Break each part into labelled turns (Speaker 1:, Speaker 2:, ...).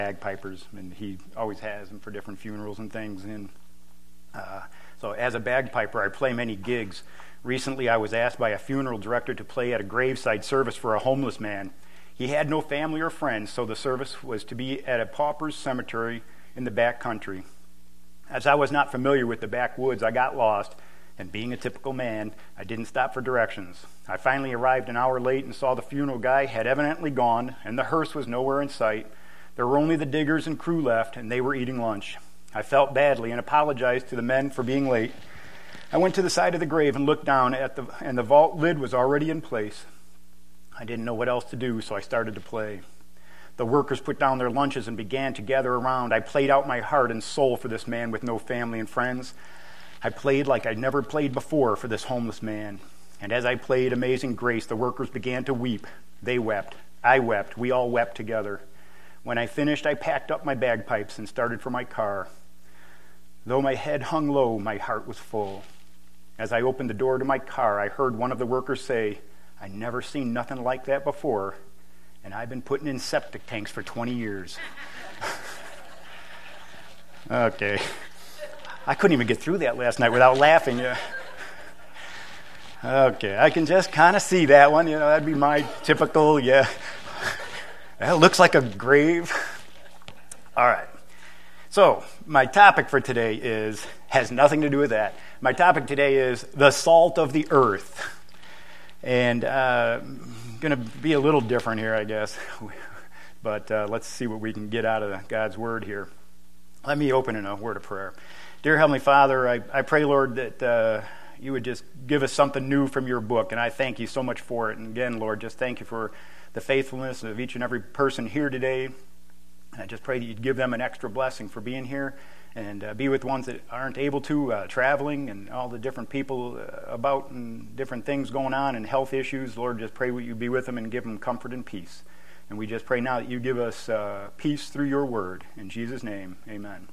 Speaker 1: bagpipers, and he always has them for different funerals and things. And so as a bagpiper, I play many gigs. Recently, I was asked by a funeral director to play at a graveside service for a homeless man. He had no family or friends, so the service was to be at a pauper's cemetery in the back country. As I was not familiar with the backwoods, I got lost, and being a typical man, I didn't stop for directions. I finally arrived an hour late and saw the funeral guy had evidently gone, and the hearse was nowhere in sight. There were only the diggers and crew left, and they were eating lunch. I felt badly and apologized to the men for being late. I went to the side of the grave and looked down and the vault lid was already in place. I didn't know what else to do, so I started to play. The workers put down their lunches and began to gather around. I played out my heart and soul for this man with no family and friends. I played like I'd never played before for this homeless man. And as I played Amazing Grace, the workers began to weep. They wept. I wept. We all wept together. When I finished, I packed up my bagpipes and started for my car. Though my head hung low, my heart was full. As I opened the door to my car, I heard one of the workers say, "I never seen nothing like that before, and I've been putting in septic tanks for 20 years. Okay. I couldn't even get through that last night without laughing. Yeah. Okay, I can just kind of see that one. That'd be my typical, yeah. That looks like a grave. All right. So my topic for today has nothing to do with that. My topic today is the salt of the earth. And going to be a little different here, I guess. But let's see what we can get out of God's word here. Let me open in a word of prayer. Dear Heavenly Father, I pray, Lord, that you would just give us something new from your book, and I thank you so much for it. And again, Lord, just thank you for the faithfulness of each and every person here today. And I just pray that you'd give them an extra blessing for being here and be with ones that aren't able to, traveling and all the different people about and different things going on and health issues. Lord, just pray that you be with them and give them comfort and peace. And we just pray now that you give us peace through your word. In Jesus' name, amen.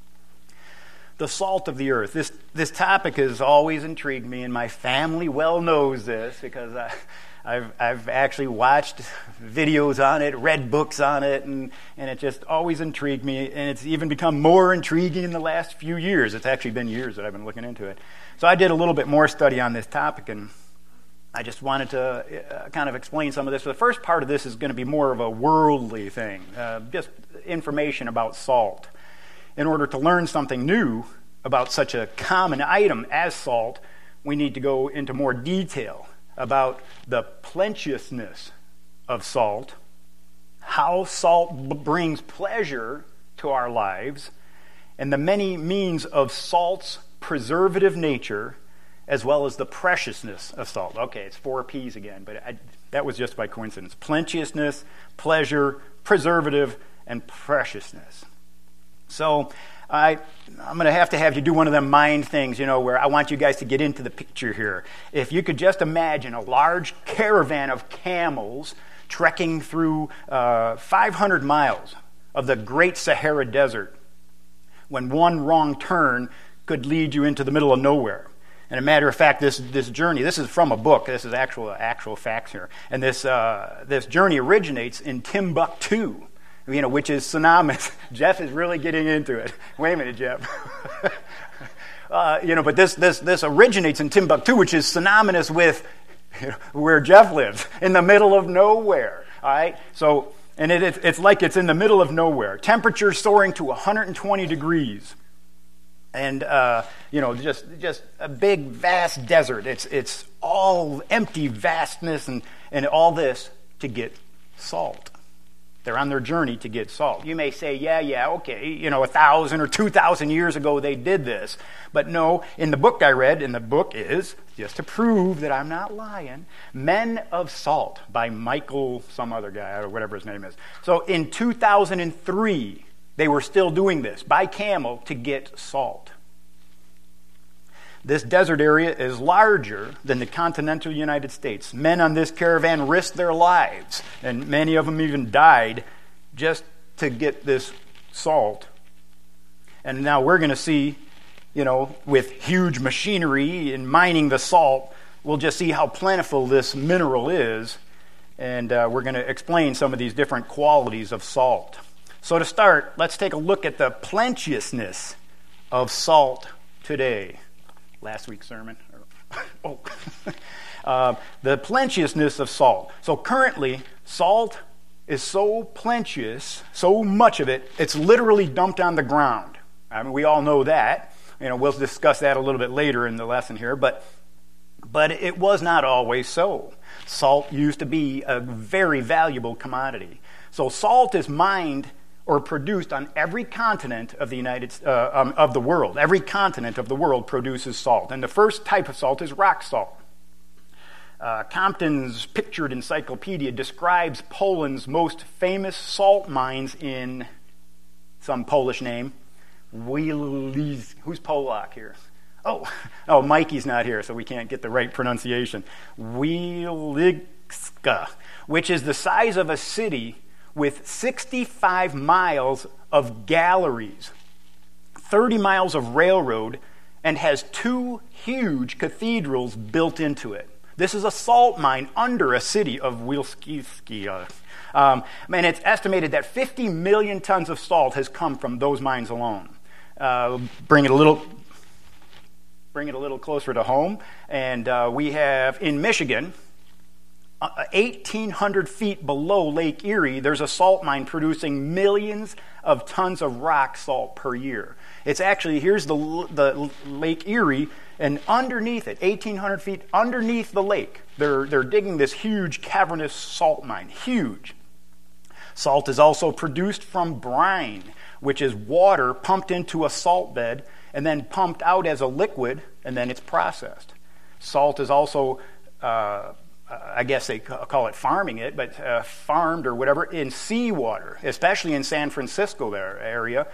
Speaker 1: The salt of the earth. This topic has always intrigued me, and my family well knows this because I've actually watched videos on it, read books on it, and it just always intrigued me, and it's even become more intriguing in the last few years. It's actually been years that I've been looking into it. So I did a little bit more study on this topic, and I just wanted to kind of explain some of this. So the first part of this is going to be more of a worldly thing, just information about salt. In order to learn something new about such a common item as salt, we need to go into more detail about the plenteousness of salt, how salt brings pleasure to our lives, and the many means of salt's preservative nature, as well as the preciousness of salt. Okay, it's 4 P's again, but that was just by coincidence. Plenteousness, pleasure, preservative, and preciousness. So I'm going to have you do one of them mind things, where I want you guys to get into the picture here. If you could just imagine a large caravan of camels trekking through 500 miles of the Great Sahara Desert, when one wrong turn could lead you into the middle of nowhere. And a matter of fact, this journey, this is from a book. This is actual facts here. And this journey originates in Timbuktu, which is synonymous. Jeff is really getting into it. Wait a minute, Jeff. But this originates in Timbuktu, which is synonymous with where Jeff lives, in the middle of nowhere. All right. So, and it's like it's in the middle of nowhere. Temperature soaring to 120 degrees, and just a big, vast desert. It's all empty vastness and all this to get salt. They're on their journey to get salt. You may say, yeah, okay, 1,000 or 2,000 years ago they did this. But no, in the book I read, and the book is, just to prove that I'm not lying, Men of Salt by Michael, some other guy, or whatever his name is. So in 2003, they were still doing this by camel to get salt. This desert area is larger than the continental United States. Men on this caravan risked their lives, and many of them even died just to get this salt. And now we're going to see, with huge machinery and mining the salt, we'll just see how plentiful this mineral is, and we're going to explain some of these different qualities of salt. So to start, let's take a look at the plenteousness of salt today. Last week's sermon. The plenteousness of salt. So currently, salt is so plenteous, so much of it, it's literally dumped on the ground. I mean, we all know that. We'll discuss that a little bit later in the lesson here, but it was not always so. Salt used to be a very valuable commodity. So salt is mined or produced on every continent of the world. Every continent of the world produces salt, and the first type of salt is rock salt. Compton's pictured encyclopedia describes Poland's most famous salt mines in some Polish name. Wielicka. Who's Polak here? Oh, Mikey's not here, so we can't get the right pronunciation. Wielicka, which is the size of a city with 65 miles of galleries, 30 miles of railroad, and has 2 huge cathedrals built into it. This is a salt mine under a city of Wielicka. And it's estimated that 50 million tons of salt has come from those mines alone. Bring it a little closer to home, and we have in Michigan, 1,800 feet below Lake Erie, there's a salt mine producing millions of tons of rock salt per year. It's actually, here's the Lake Erie, and underneath it, 1,800 feet underneath the lake, they're digging this huge cavernous salt mine, huge. Salt is also produced from brine, which is water pumped into a salt bed and then pumped out as a liquid, and then it's processed. Salt is also, I guess they call it farming it, but farmed or whatever in seawater, especially in San Francisco area.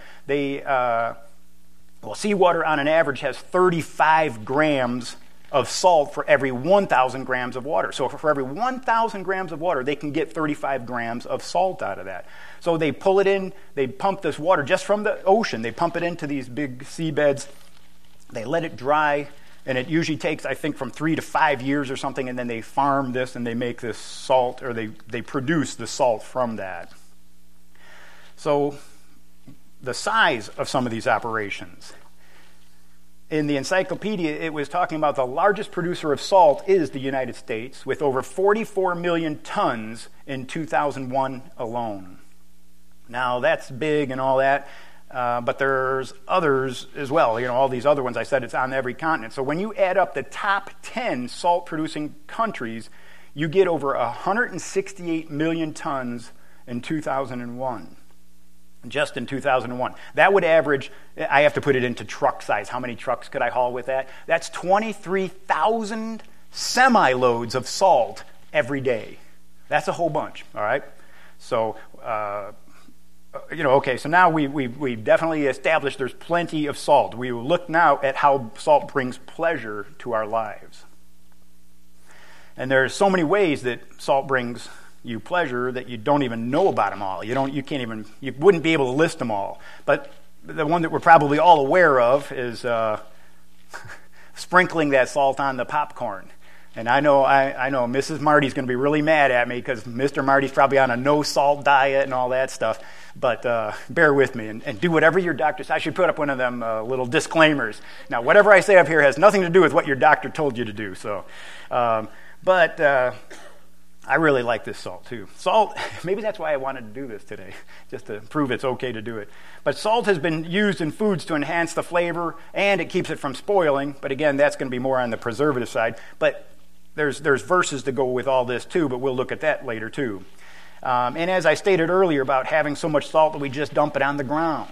Speaker 1: Seawater on an average has 35 grams of salt for every 1,000 grams of water. So for every 1,000 grams of water, they can get 35 grams of salt out of that. So they pull it in, they pump this water just from the ocean, they pump it into these big seabeds, they let it dry, and it usually takes, I think, from 3 to 5 years or something, and then they farm this and they make this salt, or they produce the salt from that. So the size of some of these operations. In the encyclopedia, it was talking about the largest producer of salt is the United States, with over 44 million tons in 2001 alone. Now, that's big and all that, but there's others as well. All these other ones, I said it's on every continent. So when you add up the top 10 salt-producing countries, you get over 168 million tons in 2001. Just in 2001. That would average, I have to put it into truck size. How many trucks could I haul with that? That's 23,000 semi-loads of salt every day. That's a whole bunch, all right? So, okay, so now we've definitely established there's plenty of salt. We will look now at how salt brings pleasure to our lives. And there's so many ways that salt brings you pleasure that you don't even know about them all. You wouldn't be able to list them all. But the one that we're probably all aware of is sprinkling that salt on the popcorn. And I know Mrs. Marty's going to be really mad at me because Mr. Marty's probably on a no-salt diet and all that stuff. But bear with me and do whatever your doctor says. I should put up one of them little disclaimers. Now, whatever I say up here has nothing to do with what your doctor told you to do. So, I really like this salt, too. Salt, maybe that's why I wanted to do this today, just to prove it's okay to do it. But salt has been used in foods to enhance the flavor, and it keeps it from spoiling. But again, that's going to be more on the preservative side. But there's verses to go with all this, too, but we'll look at that later, too. And as I stated earlier about having so much salt that we just dump it on the ground.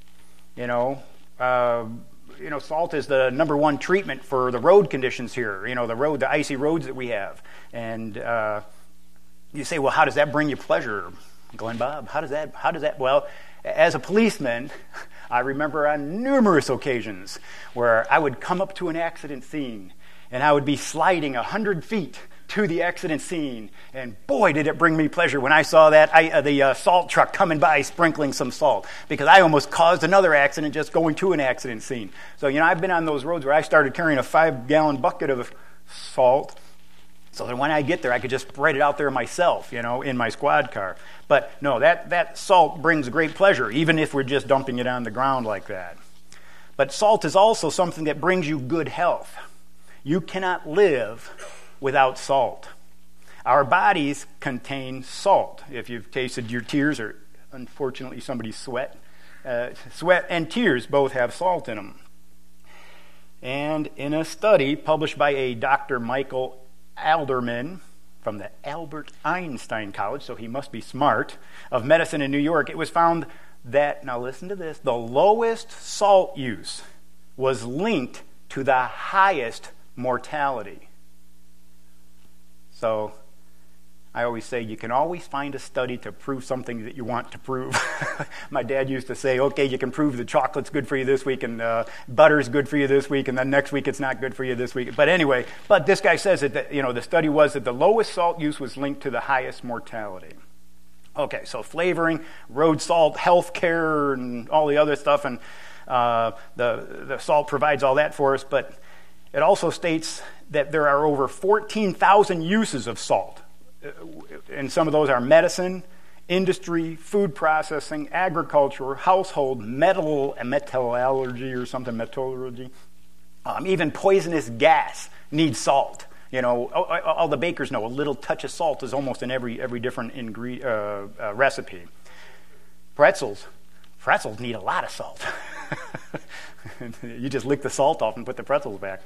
Speaker 1: Salt is the number one treatment for the road conditions here, the icy roads that we have. And you say, well, how does that bring you pleasure, Glenn Bob? How does that? Well, as a policeman, I remember on numerous occasions where I would come up to an accident scene and I would be sliding 100 feet to the accident scene, and boy, did it bring me pleasure when I saw the salt truck coming by sprinkling some salt, because I almost caused another accident just going to an accident scene. So, I've been on those roads where I started carrying a 5-gallon bucket of salt, So that when I get there, I could just spread it out there myself, in my squad car. But no, that salt brings great pleasure, even if we're just dumping it on the ground like that. But salt is also something that brings you good health. You cannot live without salt. Our bodies contain salt. If you've tasted your tears, or unfortunately somebody's sweat and tears both have salt in them. And in a study published by a Dr. Michael Alderman from the Albert Einstein College, so he must be smart, of medicine in New York, it was found that, now listen to this, the lowest salt use was linked to the highest mortality. So I always say you can always find a study to prove something that you want to prove. My dad used to say, okay, you can prove the chocolate's good for you this week and butter's good for you this week, and then next week it's not good for you this week. But anyway, this guy says that the study was that the lowest salt use was linked to the highest mortality. Okay, so flavoring, road salt, health care, and all the other stuff, and the salt provides all that for us, but it also states that there are over 14,000 uses of salt. And some of those are medicine, industry, food processing, agriculture, household, metallurgy or something, metallurgy. Even poisonous gas needs salt. All the bakers know a little touch of salt is almost in every different recipe. Pretzels need a lot of salt. You just lick the salt off and put the pretzels back.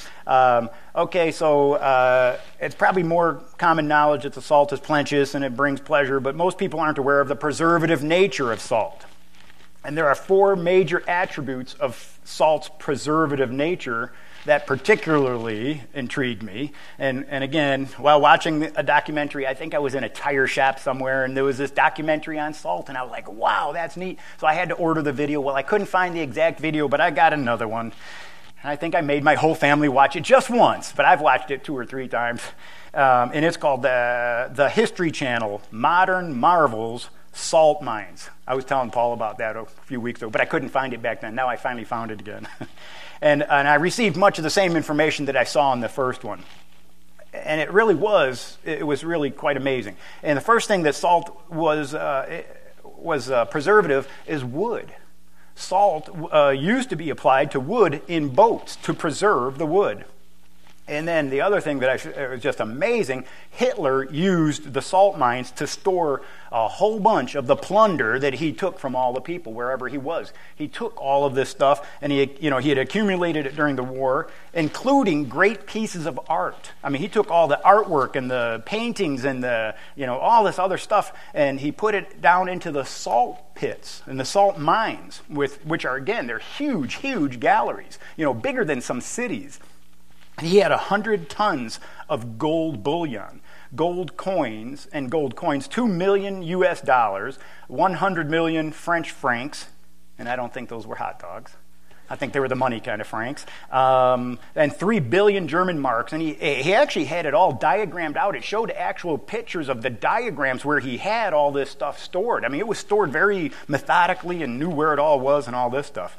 Speaker 1: So it's probably more common knowledge that the salt is plenteous and it brings pleasure, but most people aren't aware of the preservative nature of salt. And there are 4 major attributes of salt's preservative nature that particularly intrigued me. And again, while watching a documentary, I think I was in a tire shop somewhere, and there was this documentary on salt, and I was like, wow, that's neat. So I had to order the video. Well, I couldn't find the exact video, but I got another one. I think I made my whole family watch it just once, but I've watched it 2 or 3 times. And it's called the History Channel, Modern Marvels, Salt Mines. I was telling Paul about that a few weeks ago, but I couldn't find it back then. Now I finally found it again. and I received much of the same information that I saw in the first one. And it was really quite amazing. And the first thing that salt was preservative is wood. Salt used to be applied to wood in boats to preserve the wood. And then the other thing that was just amazing, Hitler used the salt mines to store a whole bunch of the plunder that he took from all the people wherever he was. He took all of this stuff, and he had accumulated it during the war, including great pieces of art. I mean, he took all the artwork and the paintings and all this other stuff, and he put it down into the salt pits and the salt mines, which are, again, they're huge, huge galleries, bigger than some cities. He had 100 tons of gold bullion, gold coins, 2 million US dollars, 100 million French francs, and I don't think those were hot dogs. I think they were the money kind of francs, and 3 billion German marks. And he actually had it all diagrammed out. It showed actual pictures of the diagrams where he had all this stuff stored. I mean, it was stored very methodically and knew where it all was and all this stuff.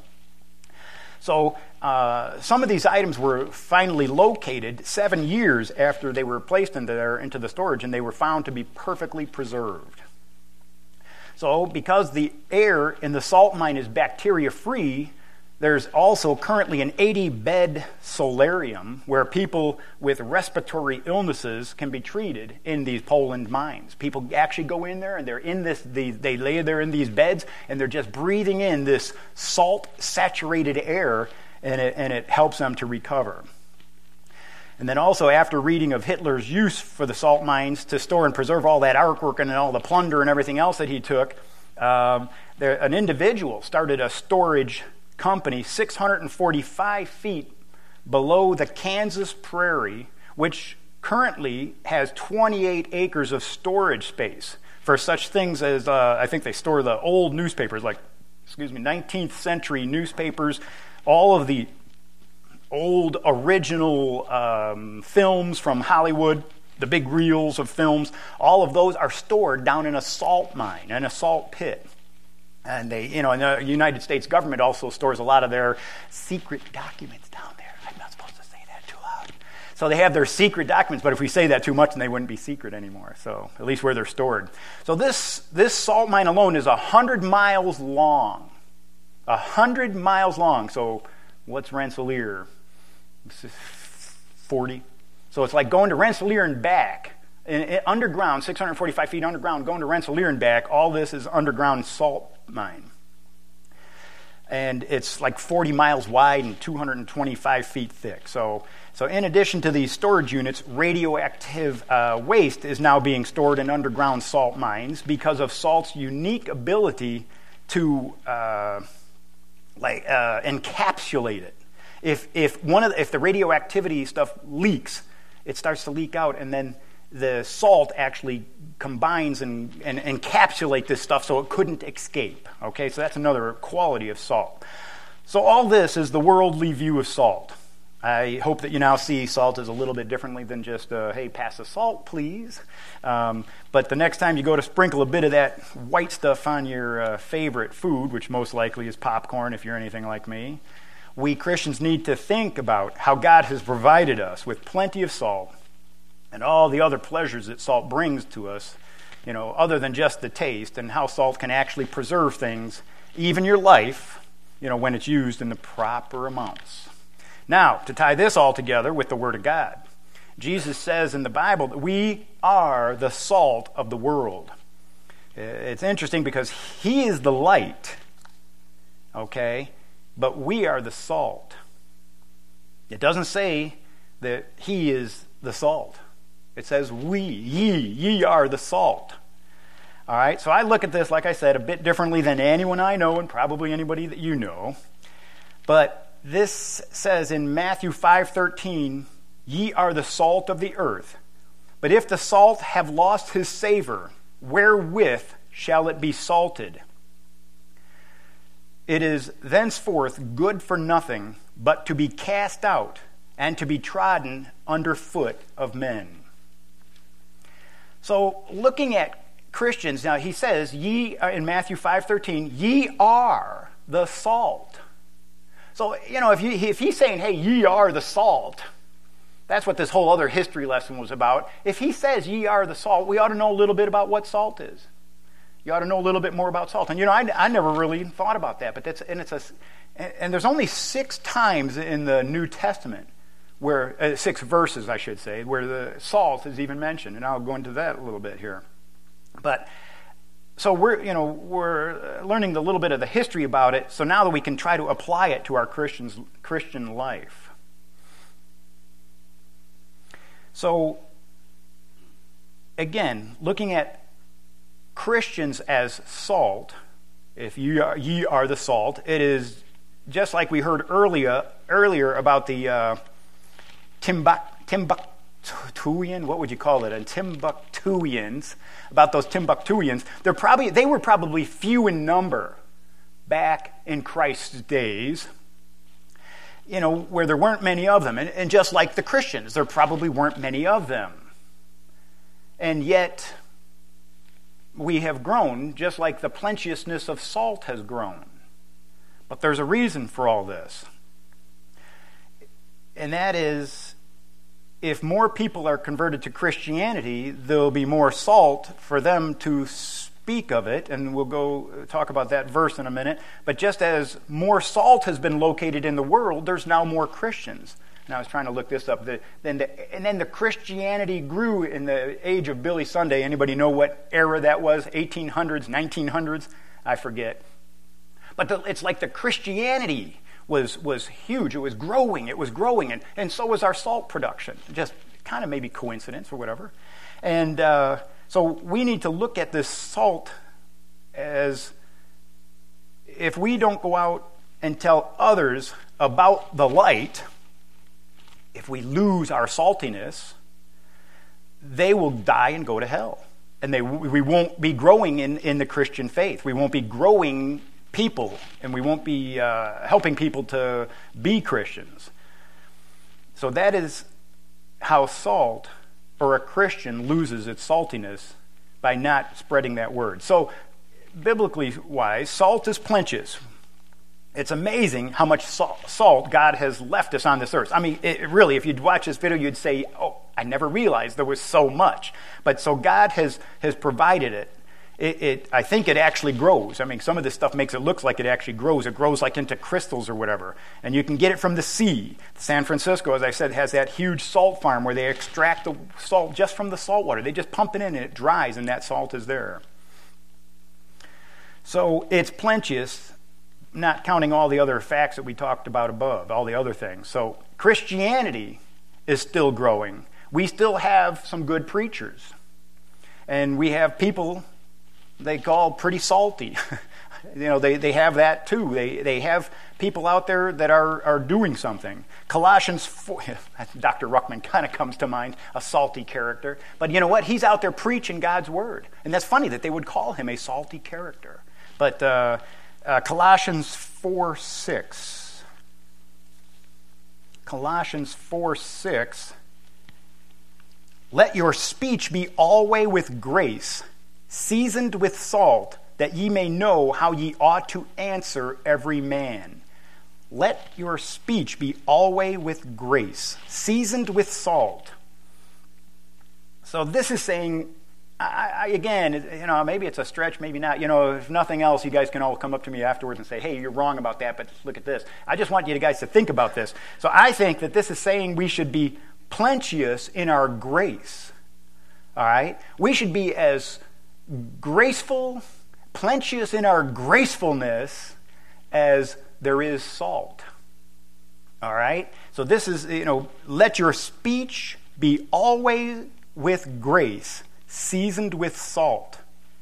Speaker 1: So some of these items were finally located 7 years after they were placed into the storage, and they were found to be perfectly preserved. So because the air in the salt mine is bacteria-free, there's also currently an 80-bed solarium where people with respiratory illnesses can be treated in these Poland mines. People actually go in there, and they're in they lay there in these beds, and they're just breathing in this salt-saturated air, and it helps them to recover. And then also, after reading of Hitler's use for the salt mines to store and preserve all that artwork and all the plunder and everything else that he took, an individual started a storage company 645 feet below the Kansas prairie, which currently has 28 acres of storage space for such things as, I think they store the old newspapers, 19th century newspapers, all of the old original films from Hollywood, the big reels of films, all of those are stored down in a salt mine, in a salt pit. And and the United States government also stores a lot of their secret documents down there. I'm not supposed to say that too loud. So they have their secret documents, but if we say that too much, then they wouldn't be secret anymore. So at least where they're stored. So this salt mine alone is 100 miles long. 100 miles long. So what's Rensselaer? 40. So it's like going to Rensselaer and back. Underground, 645 feet underground, going to Rensselaer and back. All this is underground salt mine. And it's like 40 miles wide and 225 feet thick. So in addition to these storage units, radioactive waste is now being stored in underground salt mines because of salt's unique ability to encapsulate it. If the radioactivity stuff leaks, it starts to leak out, and then the salt actually combines and encapsulate this stuff so it couldn't escape. Okay, so that's another quality of salt. So all this is the worldly view of salt. I hope that you now see salt as a little bit differently than just, hey, pass the salt, please. But the next time you go to sprinkle a bit of that white stuff on your favorite food, which most likely is popcorn if you're anything like me, we Christians need to think about how God has provided us with plenty of salt and all the other pleasures that salt brings to us, other than just the taste, and how salt can actually preserve things, even your life, when it's used in the proper amounts. Now, to tie this all together with the Word of God, Jesus says in the Bible that we are the salt of the world. It's interesting because He is the light, okay, but we are the salt. It doesn't say that He is the salt. It says ye are the salt. All right, so I look at this, like I said, a bit differently than anyone I know and probably anybody that you know. But this says in Matthew 5:13, ye are the salt of the earth. But if the salt have lost his savor, wherewith shall it be salted? It is thenceforth good for nothing, but to be cast out and to be trodden under foot of men. So looking at Christians, now he says, ye are, in Matthew 5:13, ye are the salt. So, if he's saying, hey, ye are the salt, that's what this whole other history lesson was about. If he says ye are the salt, we ought to know a little bit about what salt is. You ought to know a little bit more about salt. And I never really thought about that, but and there's only 6 times in the New Testament where 6 verses, I should say, where the salt is even mentioned, and I'll go into that a little bit here. But so we're learning a little bit of the history about it, so now that we can try to apply it to our Christian life. So again, looking at Christians as salt, if ye are the salt, it is just like we heard earlier about the Timbuktuan, what would you call it? And Timbuktuans, about those Timbuktuans, they were probably few in number back in Christ's days, where there weren't many of them. And just like the Christians, there probably weren't many of them. And yet, we have grown just like the plenteousness of salt has grown. But there's a reason for all this. And that is, if more people are converted to Christianity, there'll be more salt for them to speak of it, and we'll go talk about that verse in a minute. But just as more salt has been located in the world, there's now more Christians. And I was trying to look this up. And then the Christianity grew in the age of Billy Sunday. Anybody know what era that was? 1800s, 1900s? I forget. But it's like the Christianity was huge. It was growing, and so was our salt production. Just kind of maybe coincidence or whatever. And so we need to look at this salt as, if we don't go out and tell others about the light, if we lose our saltiness, they will die and go to hell. And we won't be growing in the Christian faith. We won't be growing people, and we won't be helping people to be Christians. So that is how salt, or a Christian, loses its saltiness, by not spreading that word. So biblically wise, salt is plenteous. It's amazing how much salt God has left us on this earth. I mean, really, if you'd watch this video, you'd say, oh, I never realized there was so much. But so God has provided it. I think it actually grows. I mean, some of this stuff makes it look like it actually grows. It grows like into crystals or whatever. And you can get it from the sea. San Francisco, as I said, has that huge salt farm where they extract the salt just from the salt water. They just pump it in and it dries and that salt is there. So it's plenteous, not counting all the other facts that we talked about above, all the other things. So Christianity is still growing. We still have some good preachers. And we have people they call pretty salty. They have that too. They have people out there that are doing something. Colossians 4, Dr. Ruckman kind of comes to mind, a salty character. But you know what? He's out there preaching God's word. And that's funny that they would call him a salty character. But Colossians 4:6. Colossians 4:6. Let your speech be always with grace, seasoned with salt, that ye may know how ye ought to answer every man. Let your speech be always with grace, seasoned with salt. So this is saying, again, maybe it's a stretch, maybe not. If nothing else, you guys can all come up to me afterwards and say, hey, you're wrong about that, but look at this. I just want you guys to think about this. So I think that this is saying we should be plenteous in our grace. All right? We should be as graceful, plenteous in our gracefulness as there is salt. All right? So this is, let your speech be always with grace, seasoned with salt.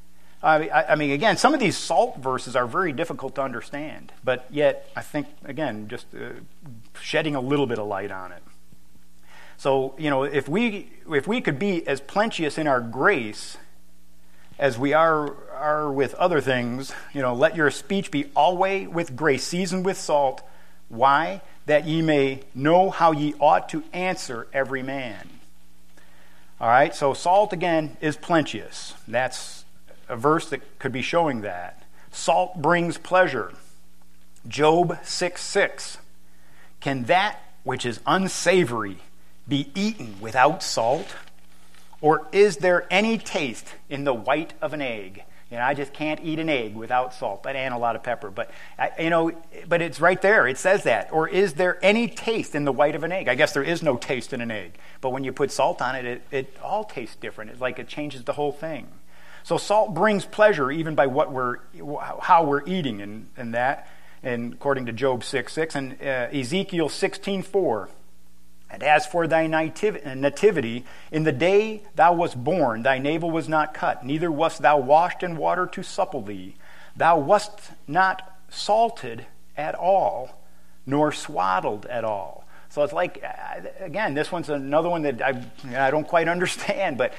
Speaker 1: I mean, again, some of these salt verses are very difficult to understand, but yet I think, again, just shedding a little bit of light on it. So, if we could be as plenteous in our grace as we are with other things, let your speech be always with grace, seasoned with salt. Why? That ye may know how ye ought to answer every man. All right, so salt, again, is plenteous. That's a verse that could be showing that. Salt brings pleasure. Job 6:6. Can that which is unsavory be eaten without salt? Or is there any taste in the white of an egg? I just can't eat an egg without salt and a lot of pepper. But, but it's right there. It says that. Or is there any taste in the white of an egg? I guess there is no taste in an egg. But when you put salt on it, it all tastes different. It's like it changes the whole thing. So salt brings pleasure even by how we're eating and that. And according to Job 6:6 and Ezekiel 16:4. And as for thy nativity, in the day thou wast born, thy navel was not cut, neither wast thou washed in water to supple thee. Thou wast not salted at all, nor swaddled at all. So it's like, again, this one's another one that I don't quite understand. But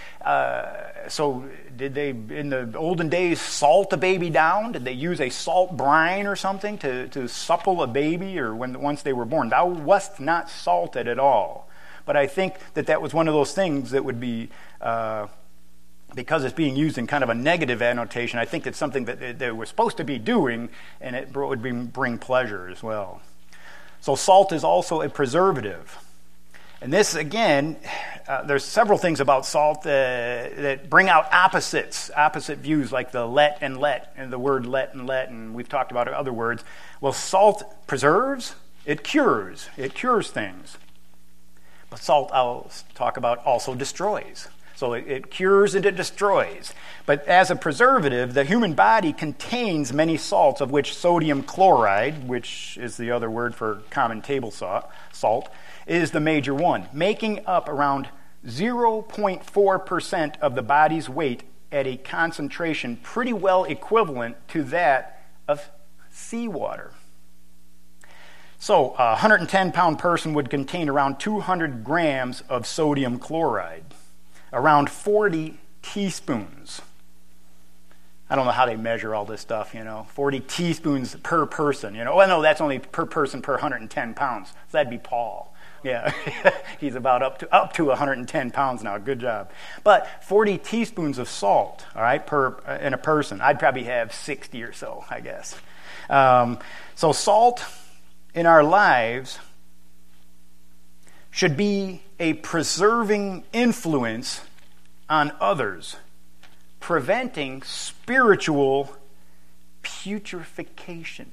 Speaker 1: so did they, in the olden days, salt a baby down? Did they use a salt brine or something to supple a baby, or once they were born? Thou wast not salted at all. But I think that was one of those things that would be, because it's being used in kind of a negative annotation, I think it's something that they were supposed to be doing, and it would bring pleasure as well. So salt is also a preservative. And this, again, there's several things about salt that bring out opposite views, like the let, and the word let, and we've talked about other words. Well, salt preserves, it cures things. But salt, I'll talk about, also destroys. So it cures and it destroys. But as a preservative, the human body contains many salts, of which sodium chloride, which is the other word for common table salt, is the major one, making up around 0.4% of the body's weight at a concentration pretty well equivalent to that of seawater. So a 110-pound person would contain around 200 grams of sodium chloride. Around 40 teaspoons. I don't know how they measure all this stuff, 40 teaspoons per person, Well, no, that's only per person per 110 pounds. So that'd be Paul. Yeah, he's about up to 110 pounds now. Good job. But 40 teaspoons of salt, all right, in a person. I'd probably have 60 or so, I guess. So salt in our lives should be a preserving influence on others, preventing spiritual putrefaction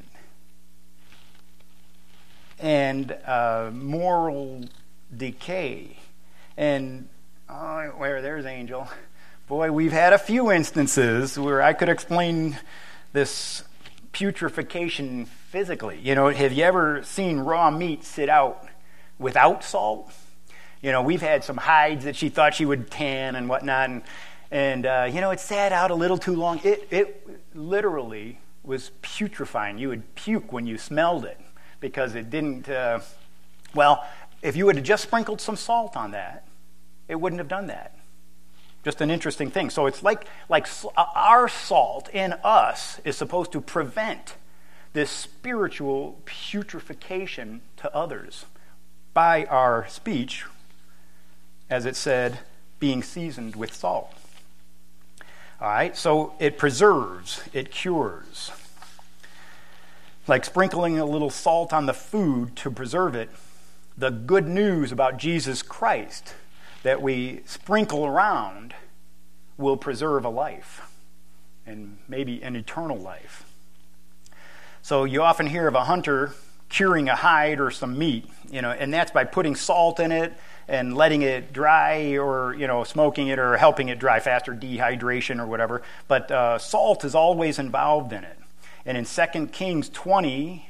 Speaker 1: and moral decay. And there's Angel. Boy, we've had a few instances where I could explain this putrefaction physically. Have you ever seen raw meat sit out without salt? We've had some hides that she thought she would tan and whatnot, and it sat out a little too long. It literally was putrefying. You would puke when you smelled it because it didn't, if you would have just sprinkled some salt on that, it wouldn't have done that. Just an interesting thing. So it's like our salt in us is supposed to prevent this spiritual putrefaction to others by our speech, as it said, being seasoned with salt. All right, so it preserves, it cures. Like sprinkling a little salt on the food to preserve it, the good news about Jesus Christ that we sprinkle around will preserve a life, and maybe an eternal life. So you often hear of a hunter curing a hide or some meat, and that's by putting salt in it and letting it dry, or smoking it, or helping it dry faster, dehydration or whatever. But salt is always involved in it. And in 2 Kings 2,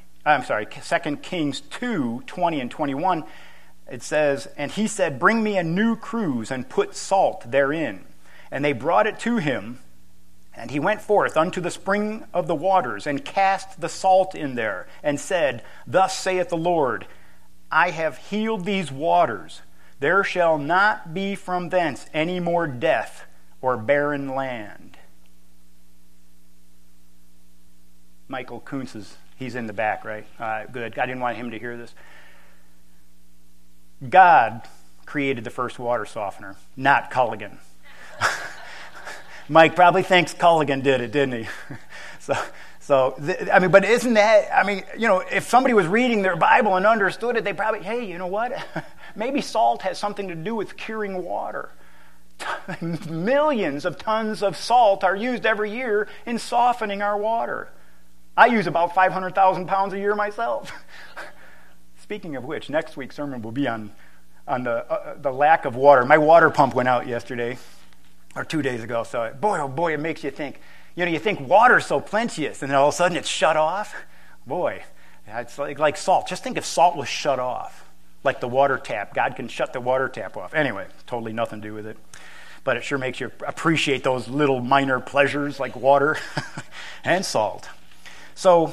Speaker 1: 20 and 21, it says, "And he said, 'Bring me a new cruse, and put salt therein.' And they brought it to him, and he went forth unto the spring of the waters, and cast the salt in there, and said, 'Thus saith the Lord, I have healed these waters. There shall not be from thence any more death or barren land.'" Michael Kuntz he's in the back, right? Good. I didn't want him to hear this. God created the first water softener, not Culligan. Mike probably thinks Culligan did it, didn't he? But isn't that, if somebody was reading their Bible and understood it, they probably, hey, you know what? Maybe salt has something to do with curing water. Millions of tons of salt are used every year in softening our water. I use about 500,000 pounds a year myself. Speaking of which, next week's sermon will be on the lack of water. My water pump went out yesterday, or 2 days ago, so boy, oh boy, it makes you think. You think water's so plenteous, and then all of a sudden it's shut off. Boy, it's like salt. Just think if salt was shut off, like the water tap. God can shut the water tap off. Anyway, totally nothing to do with it. But it sure makes you appreciate those little minor pleasures like water and salt. So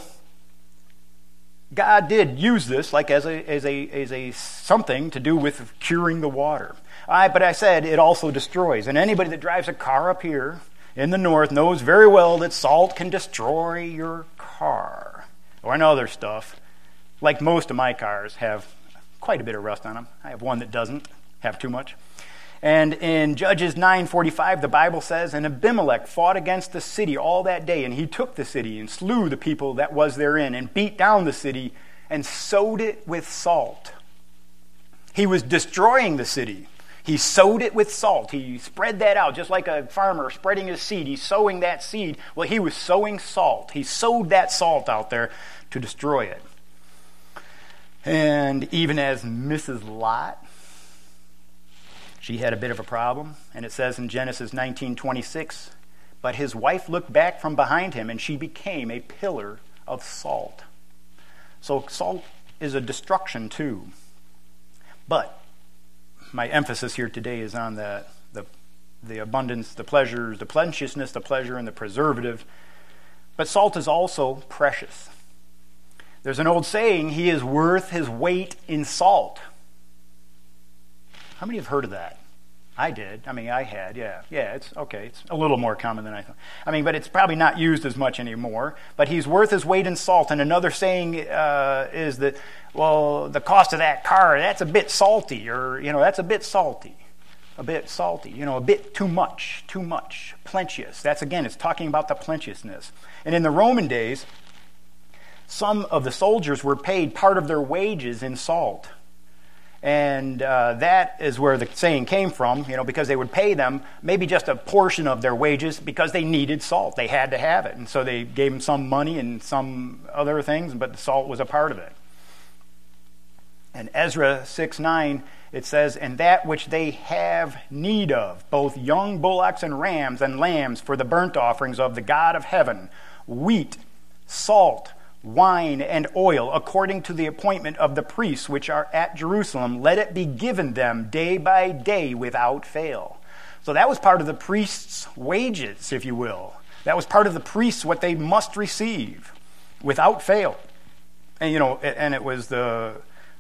Speaker 1: God did use this like as a something to do with curing the water. But I said it also destroys. And anybody that drives a car up here in the north knows very well that salt can destroy your car. Or other stuff. Like most of my cars have quite a bit of rust on them. I have one that doesn't have too much. And in Judges 9:45, the Bible says, "And Abimelech fought against the city all that day, and he took the city and slew the people that was therein, and beat down the city and sowed it with salt." He was destroying the city. He sowed it with salt. He spread that out, just like a farmer spreading his seed. He's sowing that seed. Well, he was sowing salt. He sowed that salt out there to destroy it. And even as Mrs. Lot, she had a bit of a problem. And it says in Genesis 19:26, "But his wife looked back from behind him, and she became a pillar of salt." So salt is a destruction too. But my emphasis here today is on the abundance, the pleasures, the plenteousness, the pleasure, and the preservative. But salt is also precious. There's an old saying, "He is worth his weight in salt." How many have heard of that? I did. I had, yeah. Yeah, it's okay. It's a little more common than I thought. But it's probably not used as much anymore. But he's worth his weight in salt. And another saying is that, well, the cost of that car, that's a bit salty. Or, that's a bit salty. A bit salty. A bit too much. Plenteous. That's, again, it's talking about the plenteousness. And in the Roman days, some of the soldiers were paid part of their wages in salt. And that is where the saying came from, because they would pay them maybe just a portion of their wages because they needed salt. They had to have it. And so they gave them some money and some other things, but the salt was a part of it. In Ezra 6:9, it says, "And that which they have need of, both young bullocks and rams and lambs for the burnt offerings of the God of heaven, wheat, salt, wine, and oil, according to the appointment of the priests which are at Jerusalem, let it be given them day by day without fail." So that was part of the priests' wages, if you will. That was part of the priests, what they must receive without fail. And, and it was the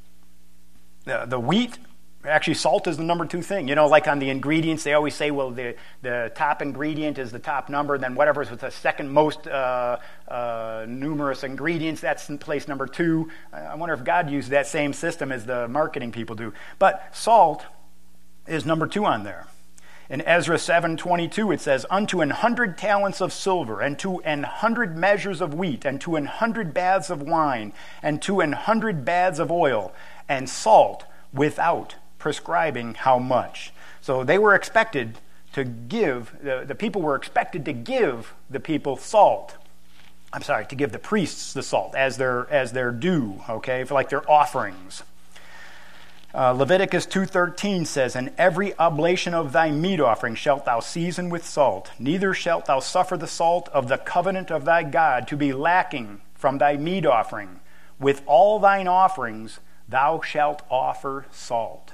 Speaker 1: wheat. Actually, salt is the number 2 thing. Like on the ingredients, they always say, well, the top ingredient is the top number, then whatever is the second most numerous ingredients, that's in place number 2. I wonder if God used that same system as the marketing people do. But salt is number 2 on there. In Ezra 7:22, it says, "Unto 100 talents of silver, and to 100 measures of wheat, and to 100 baths of wine, and to 100 baths of oil, and salt without prescribing how much." So they were expected to give, the people were expected to give the people salt. To give the priests the salt as their due, okay, for like their offerings. Leviticus 2:13 says, "And every oblation of thy meat offering shalt thou season with salt, neither shalt thou suffer the salt of the covenant of thy God to be lacking from thy meat offering. With all thine offerings thou shalt offer salt."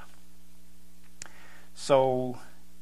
Speaker 1: So,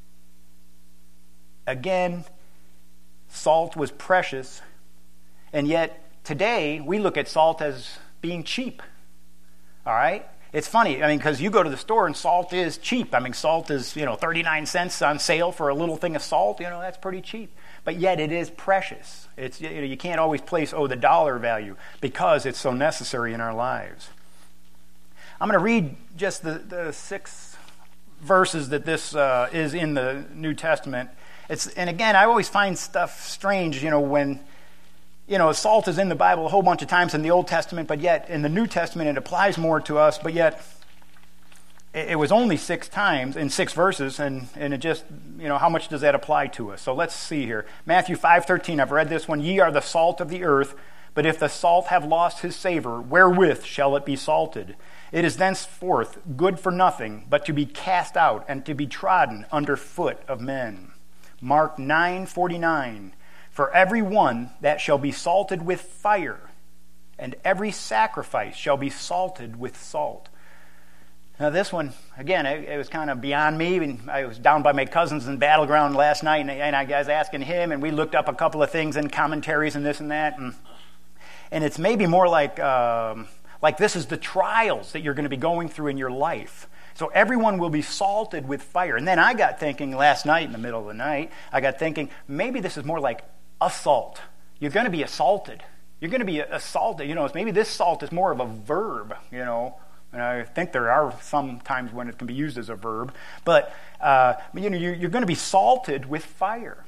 Speaker 1: again, salt was precious, and yet today we look at salt as being cheap. All right? It's funny, because you go to the store and salt is cheap. Salt is, 39 cents on sale for a little thing of salt. That's pretty cheap. But yet it is precious. It's, you can't always place, the dollar value because it's so necessary in our lives. I'm going to read just the 6 verses that this is in the New Testament. And again, I always find stuff strange, when, salt is in the Bible a whole bunch of times in the Old Testament, but yet in the New Testament it applies more to us, but yet it was only 6 times in 6 verses, and it just, how much does that apply to us? So let's see here. Matthew 5:13, I've read this one. "Ye are the salt of the earth, but if the salt have lost his savor, wherewith shall it be salted? It is thenceforth good for nothing, but to be cast out and to be trodden under foot of men." Mark 9:49, "For every one that shall be salted with fire, and every sacrifice shall be salted with salt." Now this one, again, it was kind of beyond me. I was down by my cousins in Battleground last night, and I was asking him, and we looked up a couple of things in commentaries and this and that, and it's maybe more like this is the trials that you're going to be going through in your life. So everyone will be salted with fire. And then I got thinking last night in the middle of the night, maybe this is more like assault. You're going to be assaulted. You're going to be assaulted. Maybe this salt is more of a verb, And I think there are some times when it can be used as a verb. But, you're going to be salted with fire.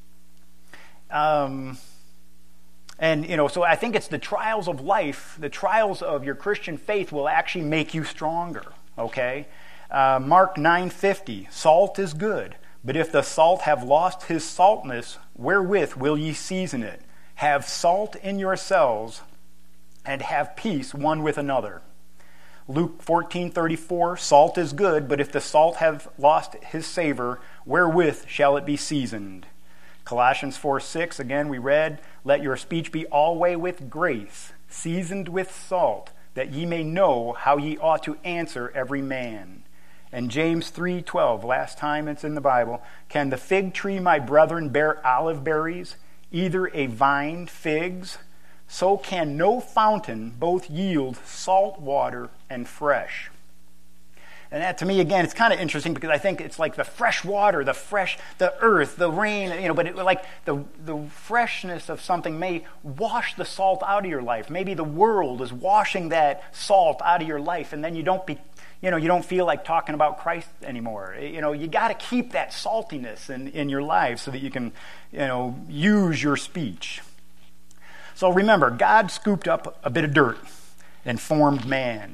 Speaker 1: And, so I think it's the trials of life, the trials of your Christian faith will actually make you stronger, okay? Mark 9:50, "Salt is good, but if the salt have lost his saltness, wherewith will ye season it? Have salt in yourselves, and have peace one with another." Luke 14:34, "Salt is good, but if the salt have lost his savor, wherewith shall it be seasoned?" Colossians 4:6, again we read, "Let your speech be always with grace, seasoned with salt, that ye may know how ye ought to answer every man." And James 3:12, last time it's in the Bible, "Can the fig tree, my brethren, bear olive berries, either a vine figs? So can no fountain both yield salt water and fresh." And that, to me, again, it's kind of interesting because I think it's like the fresh water, the earth, the rain, but the freshness of something may wash the salt out of your life. Maybe the world is washing that salt out of your life, and then you don't feel like talking about Christ anymore. You got to keep that saltiness in your life so that you can, use your speech. So remember, God scooped up a bit of dirt and formed man.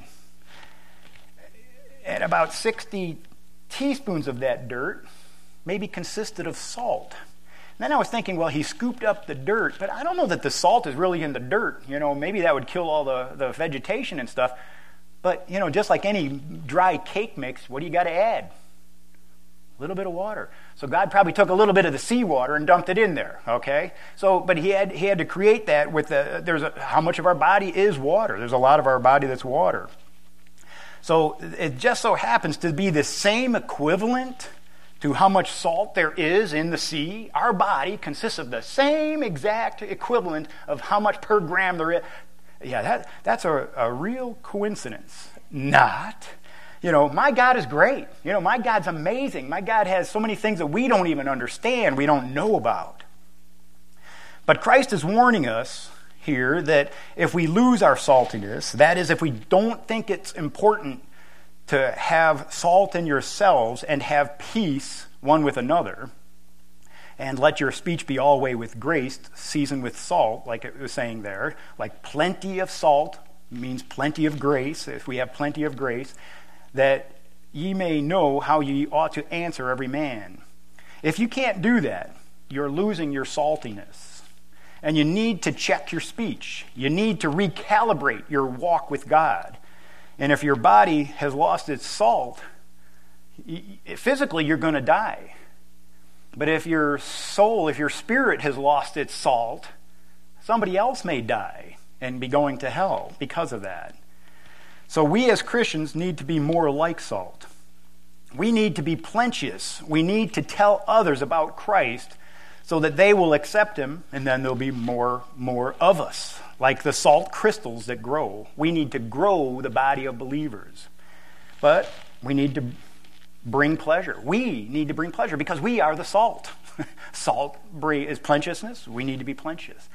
Speaker 1: And about 60 teaspoons of that dirt maybe consisted of salt. And then I was thinking, well, he scooped up the dirt, but I don't know that the salt is really in the dirt. Maybe that would kill all the vegetation and stuff. But, just like any dry cake mix, what do you got to add? A little bit of water. So God probably took a little bit of the seawater and dumped it in there, okay? But he had to create that with how much of our body is water. There's a lot of our body that's water. So it just so happens to be the same equivalent to how much salt there is in the sea. Our body consists of the same exact equivalent of how much per gram there is. Yeah, that's a real coincidence. Not. My God is great. My God's amazing. My God has so many things that we don't even understand, we don't know about. But Christ is warning us here that if we lose our saltiness, that is, if we don't think it's important to have salt in yourselves and have peace one with another, and let your speech be always with grace, seasoned with salt, like it was saying there, like plenty of salt means plenty of grace, if we have plenty of grace, that ye may know how ye ought to answer every man. If you can't do that, you're losing your saltiness. And you need to check your speech. You need to recalibrate your walk with God. And if your body has lost its salt, physically you're going to die. But if your soul, if your spirit has lost its salt, somebody else may die and be going to hell because of that. So we as Christians need to be more like salt. We need to be plenteous. We need to tell others about Christ so that they will accept him, and then there'll be more of us. Like the salt crystals that grow. We need to grow the body of believers. But we need to bring pleasure. We need to bring pleasure because we are the salt. Salt is plenteousness. We need to be plenteous.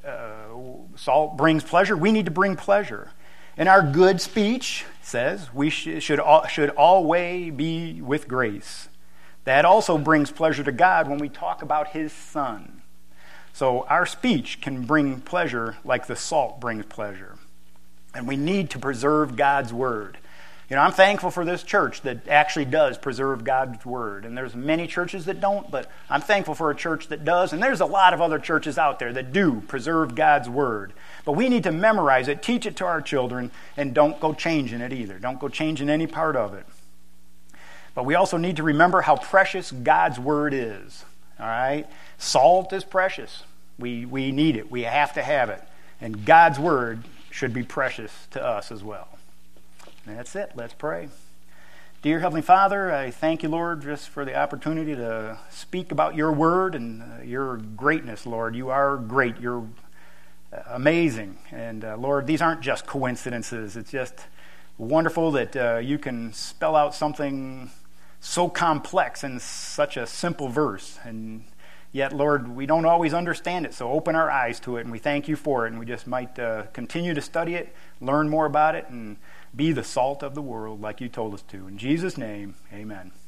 Speaker 1: Salt brings pleasure. We need to bring pleasure. And our good speech says we should always be with grace. That also brings pleasure to God when we talk about his Son. So our speech can bring pleasure like the salt brings pleasure. And we need to preserve God's word. I'm thankful for this church that actually does preserve God's word. And there's many churches that don't, but I'm thankful for a church that does. And there's a lot of other churches out there that do preserve God's word. But we need to memorize it, teach it to our children, and don't go changing it either. Don't go changing any part of it. But we also need to remember how precious God's word is. All right? Salt is precious. We need it. We have to have it. And God's word should be precious to us as well. And that's it. Let's pray. Dear Heavenly Father, I thank you, Lord, just for the opportunity to speak about your word and your greatness, Lord. You are great. You're amazing. And Lord, these aren't just coincidences. It's just wonderful that you can spell out something so complex in such a simple verse. And yet, Lord, we don't always understand it. So open our eyes to it, and we thank you for it. And we just might continue to study it, learn more about it, and be the salt of the world like you told us to. In Jesus' name, amen.